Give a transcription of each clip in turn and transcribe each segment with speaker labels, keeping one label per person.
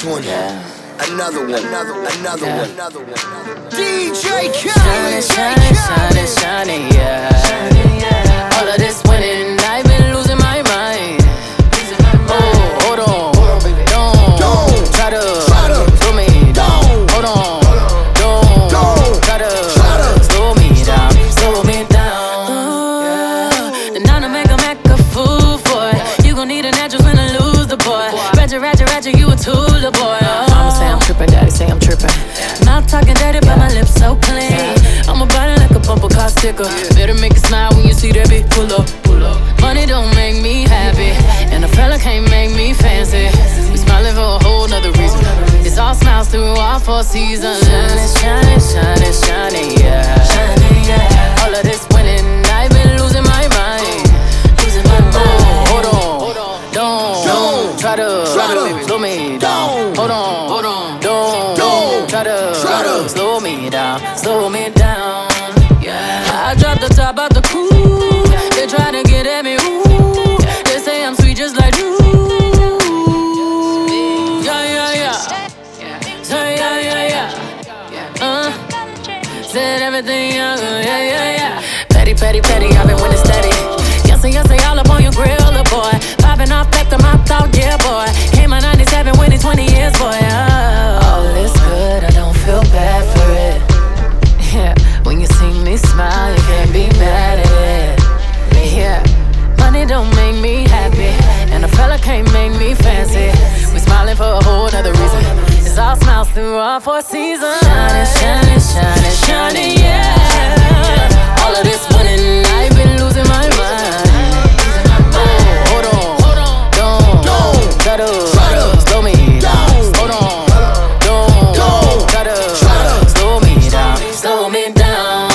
Speaker 1: Next one. Another one. DJ
Speaker 2: Khaled. Shining, yeah. All of this winning, I've been losing my mind. Oh, hold on. Don't try to slow me down. Hold on. Don't try to slow me down. Then I'm to make a fool for it. You gon' need an address when I lose the boy. Ratchet, you a tool, boy. Mama say I'm trippin', daddy say I'm trippin'. Mouth talking dirty, but my lips so clean. I'ma bite it like a bumper car sticker. Better make it smile when you see that bitch pull up. Money don't make me happy, and a fella can't make me fancy. We smiling for a whole nother reason. It's all smiles through all 4 seasons. Shining, yeah. All of this winning, I've been losing my mind. Hold on, don't try to slow me down. Hold on, don't try to slow me down. Yeah, I dropped the top out the coupe. They try to get at me, ooh. They say I'm sweet just like you. Yeah. Say said everything young, yeah. Petty, I've been winning steady. Yes, all up on your grill, boy. Popping off back to my thought, yeah, boy. Came out 97 when it's 20 years, boy. All is good, I don't feel bad for it. Yeah, when you see me smile, you can't be mad at it. Yeah, money don't make me happy, and a fella can't make me fancy. We smiling for a whole nother reason. It's all smiles through all 4 seasons. Shining, yeah. All of this winning, I've been losing my mind. Hold on, don't try to slow me down. Hold on, don't try to slow me down.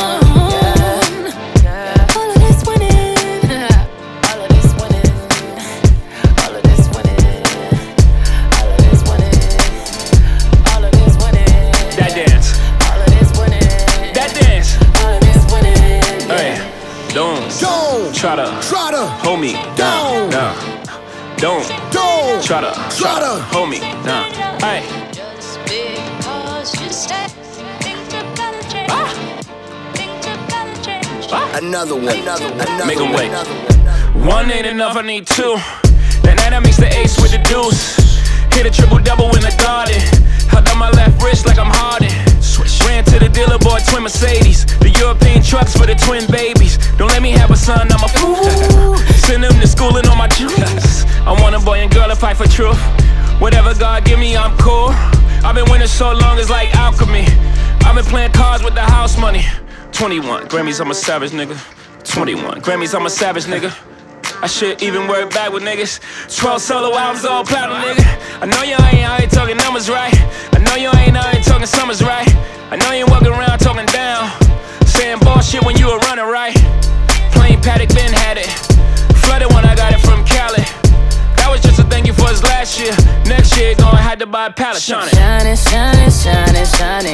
Speaker 2: Yeah. All of this winning, all of this winning, all of this winning, all of this winning, all of this winning.
Speaker 3: That dance.
Speaker 2: All of this winning.
Speaker 3: That dance.
Speaker 2: All of this winning.
Speaker 3: Hey, don't try to hold me down. Nah. Don't try to hold me down. Hey.
Speaker 4: Just because you said things are gonna change. Things are gonna change.
Speaker 1: Another one.
Speaker 3: Make 'em wait. One ain't enough, I need 2. That night I mix the ace with the deuce. Hit a triple-double in the garden. Held on my left wrist like I'm Harden. Ran to the dealer, bought twin Mercedes. The European trucks for the twin babies. Don't let me have a son, I'm a fool. Send them to school and on my juice. I want a boy and girl to fight for truth. Whatever God give me, I'm cool. I've been winning so long, it's like alchemy. I've been playing cards with the house money. 21 Grammys, I'm a savage nigga. 21 Grammys, I'm a savage nigga. I should even work back with niggas. 12 solo albums, all platinum, nigga. I know you ain't out here talking numbers right. I know you ain't out here talking summers right. I know you ain't walking around talking down, saying bullshit when you were running right. Plain Paddock, Ben had it. Flooded when I got it from Cali. That was just a thank you for his last year. Next year, gonna have to buy a pallet. Shining,